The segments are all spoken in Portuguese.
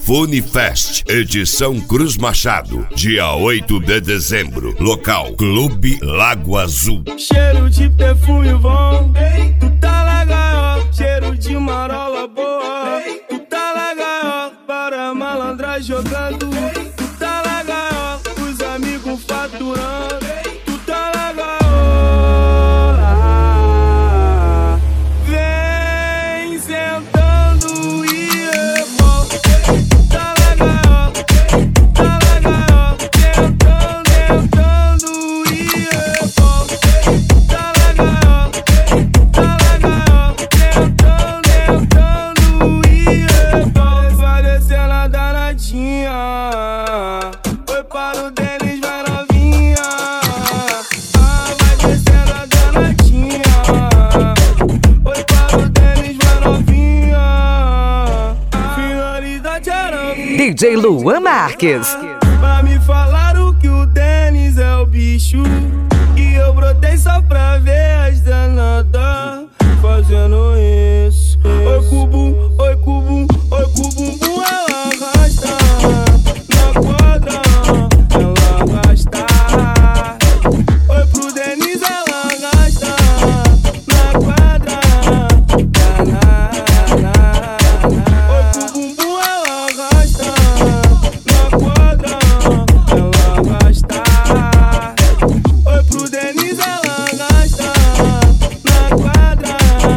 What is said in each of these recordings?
Funifest, edição Cruz Machado, dia 8 de dezembro. Local, Clube Lago Azul. Cheiro de perfume bom, tu tá legal. Cheiro de marola boa, tu tá legal. Para malandra jogando, tu tá legal. Os amigos faturando, tu tá legal. Vem sentando e revolta, tu tá legal. Tá legal, sentando e revolta. Tá legal, sentando e revolta. Vai descendo a danadinha, foi para o Denis, vai novinha. Vai descendo a danadinha, foi para o Denis, vai novinha. Finalidade era DJ Luan Marques. pra me falaram que o Denis é o bicho, e eu brotei só pra ver as danadas fazendo isso. Oi cubum, oi cubum, oi cubum, ela arrasta na quadra, ela arrasta. Oi pro Denis, ela arrasta na quadra. Oi cubum, ela arrasta na quadra, ela arrasta. Oi pro Denis, ela arrasta na quadra.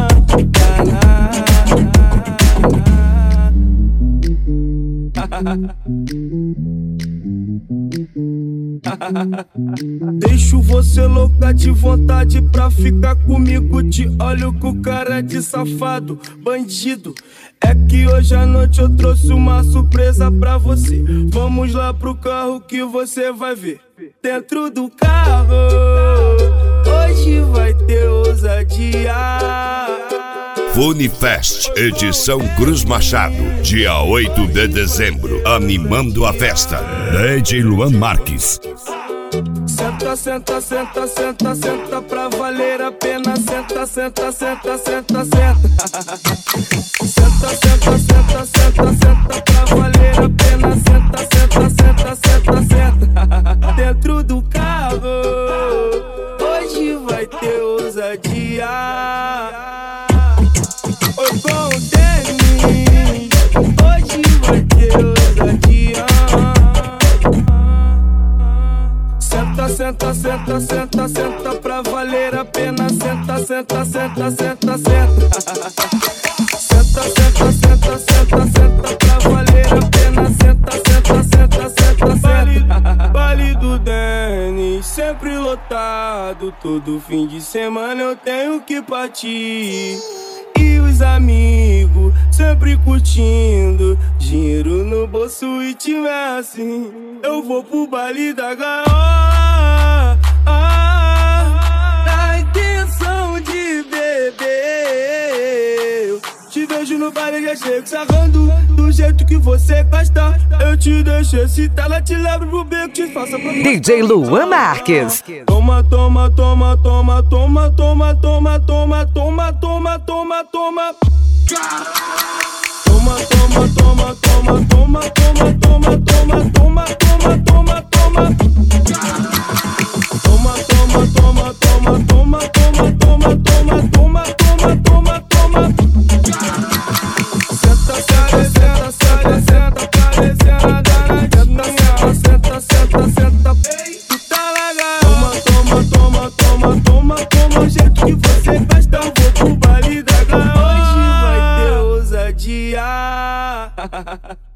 Deixo você louca de vontade pra ficar comigo. Te olho com cara de safado, bandido. É que hoje à noite eu trouxe uma surpresa pra você. Vamos lá pro carro que você vai ver. Dentro do carro, hoje vai ter ousadia. Funifest, edição Cruz Machado, dia 8 de dezembro. Animando a festa. DJ Luan Marques. Senta, senta, senta, senta, senta pra valer a pena. Senta, senta, senta, senta, senta. Senta, senta, senta, senta, senta pra valer a pena. Senta, senta, senta, senta, senta. Dentro do carro, hoje vai ter ousadia. Oi com o Denis, hoje vai ter ousadia. Senta, senta, senta, senta, senta pra valer a pena. Senta, senta, senta, senta, senta. Senta, senta, senta, senta, senta pra valer a pena. Senta, senta, senta, senta, senta. Baile do Denis, sempre lotado. Todo fim de semana eu tenho que partir. E os amigos sempre curtindo, dinheiro no bolso e tiver assim, eu vou pro baile da gaiola, na intenção de beber. Eu te vejo no baile, já chego sarrando, do jeito que você gosta. Eu te deixo excitar, ela te levo pro beco, te faço pra DJ Luan Marques. Toma, toma, toma, toma, toma, toma, toma, toma, toma, toma, toma, toma. Toma, toma, toma, toma, toma, toma, toma, toma, toma, toma, toma, toma. Toma, toma, toma, toma, toma, toma, toma, toma, toma, toma, toma, toma. Senta, senta, senta, senta, senta, parecendo a danadinha. Senta, senta, senta, tu tá legal. Toma, toma, toma, toma, toma, toma, o jeito que você gosta. Eu vou pro baile da gaiola, hoje vai ter ousadia.